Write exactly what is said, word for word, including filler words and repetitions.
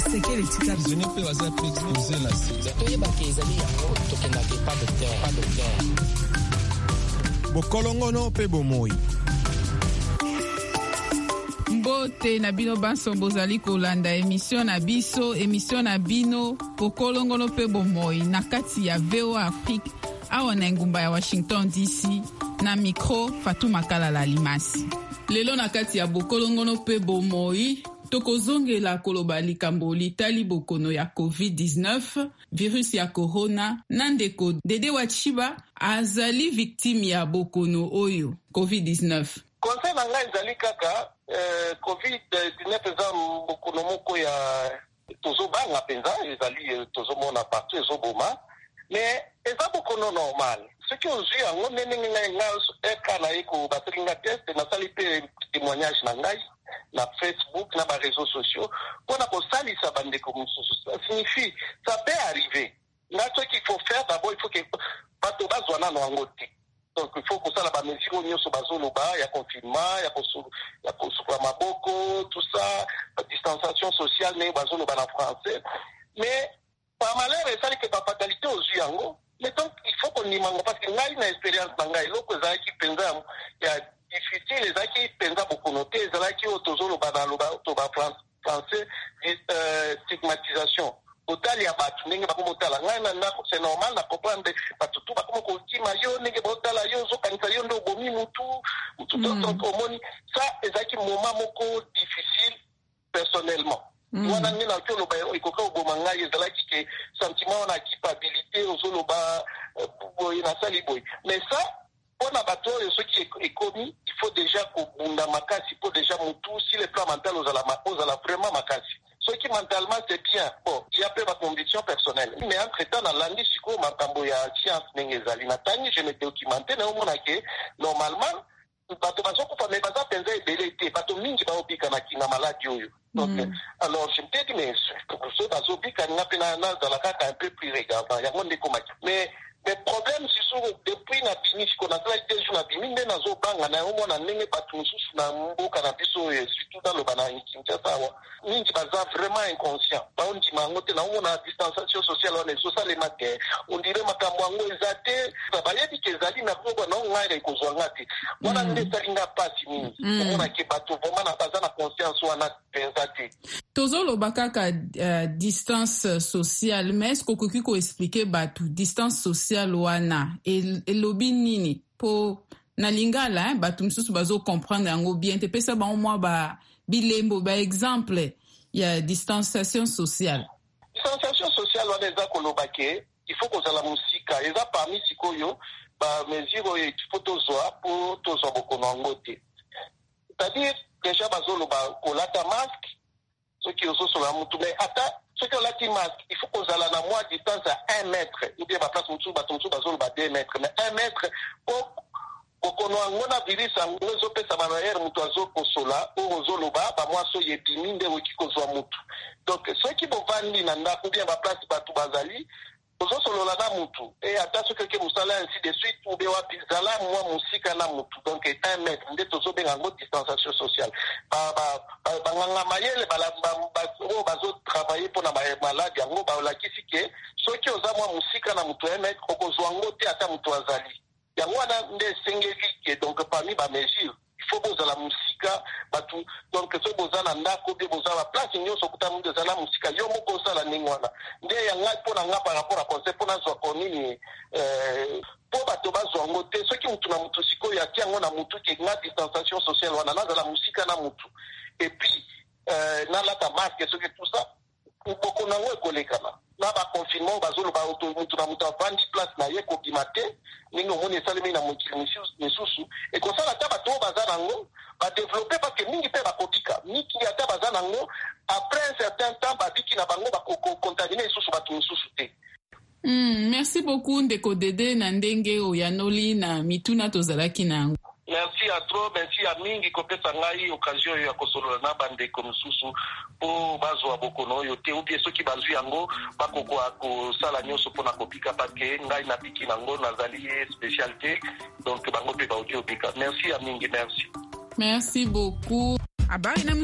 sekele tika zone pe waza pe exposer la sida toye ba kezali yango tokenda ke pas docteur pas docteur bokolongono pe bomoi mbote na bino banso bozali kolanda emission na biso emission na bino bokolongono pe bomoi na kati ya V O A Afrique awa na ngumba ya Washington D C na micro Fatou Makala la Limasi. Lelo na kati ya bokolongono pe bomoi tokozongela koloba likambo litali bokono ya covid dix-neuf virus ya corona nandeko Dede Wachiba azali victime ya bokono oyo covid dix-neuf. Conseil na ngai ezali kaka eh, covid dix-neuf eza bokono moko ya tozobanga penza ezali tozomona partout ezoboma mais eza bokono normal soki ozwi yango ndenge ngai ngai eka na ye kobatelinga test nasali mpe témoignage na ngai na Facebook na ba réseaux sociaux mpona kosalisa bandeko mosusu ça signifie ça peut arriver na ce qu'il faut faire d'abord il faut que bato bazwa nano yango te donc il faut kosala bamesure nyonso bazoloba ya confinement ya ya kosukula maboko tout ça distanciation sociale ndenge bazoloba na français mais par malheur esali ke bafatalité ozwi yango mais donc il faut kondima yango parce que ngai na expérience na ngai eloko ezalaki mpenza ya difficile ezalaki mpenza bokono te ezalaki oyo tozoloba na loba toba français stigmatisation otali ya bato ndenge bakoma otala ngai na ndako c'est normal na comprendre bato tu bakoma kokima yo ndenge baotala yo ozokanisa yo nde obomi mutu mutu donc omoni ça ezalaki moment moko difficile personnellement wana nde na oloba ekoka oboma ngai ezalaki ke sentiment na culpabilité ozoloba boye nasali boye mais ça mpona bato oyo soki ekomi il faut déjà kobunda makasi mpo déjà mutu si le plan mental ozala vraiment makasi soki mentalement c'est bien bon il y a peu ma conviction personnelle mais entre temps nalandi sikoyo makambo ya science ndenge ezali natangi je me documenté naomona ke normalement bato bazokufa me baza mpenza ebele te bato mingi baobika na kinga maladi oyo donc mm. alors je me dis mais so bazobika nga mpe nazala kaka un peu plus regardant yango nde komaki mais mais problème sisusu depuis na bimi siko nazalaki te jour na bimi nde nazobanga na omona ndenge bato mosusu na mboka na biso oyo surtout naloba na Kinshasa awa mingi baza vraiment inconscient baondima yango te na omona distanciation sociale wana ezosalema te ondire makambo yango eza te bayebi ke ezali na bongo na ngai ekozwa nga te wana nde esalinga pasi mingi omona ke bato vraiment baza na conscience wana mpenza te tozoloba kaka uh, distance sociale mais est-ce kokoki koexplike bato distance sociale wana elobi nini po na lingala eh, bato mosusu bazo comprendre yango bien te pesa bango mwa ba bilembo ba exemple ya distanciation sociale. Distanciation sociale wana eza koloba ke il faut kozala musika eza parmi sikoyo ba mesure oyo il faut tozwa po tozwa bokono yango te c'est-à-dire déjà bazoloba kolata masque soki ozosola mutu mais ata soki olati masque il faut kozala na mwa distance à un mètre ou bien baplace mosusu bato mosusu bazoloba deux mètres mais un mètre po bokono yango na virus yango ezopesa barrière mutu azokosola oyo ozoloba bamwa soki ebimi nde okoki kozwa mutu donc soki bovandi na ndako ou bien baplace bato bazali ozosolola na mutu e ata soki oke mosala ainsi de suite ou bien wapi zala mwa mosika na mutu donc un mètre nde tozobenga yango distanciation sociale banganga mayele oyo bazotravaille mpona maladi yango balakisi ke soki oza mwa mosika na mutu un mètre okozwa yango te ata mutu azali yango wana nde esengeli ke donc parmi bamesure il faut bozala musika bato donc so boza na ndako bie boza baplace nyonso kuta mundu ezala musika yo moko osala ndenge wana nde yangai mpo na nga par rapport a conseil mpo nazwa konini mpo bato bazwa yango te soki mutu na mutu sikoyo atia yango na mutu ke nga distanciation sociale wana nazala musika na mutu et puis nalata masque soki tout ça bokono yango ekolekana na baconfinement bazoloba mutu na mutu avandi place na ye kobima te ndenge omoni esalemi na mokili misusu ekosala ata bato oyo baza nango badeveloppe pake mingi mpe bakobika mingi ata baza nango après un certain temps babiki na bango bakokontamine lisusu bato misusu te. Mm, merci beaucoup ndeko Dede na ndenge oyanoli na mituna tozalaki na yango. Merci à trop, merci à mingi kopesa ngai occasion ya kosolola na bandeko mosusu po bazwa bokono yo te ubie soki bazwi yango bakokoa kosala nyonso mpona kopika pake ngai napiki nango nazali spécialité donc bango mpe baoki obika. Merci à mingi, merci. Merci beaucoup. Abari na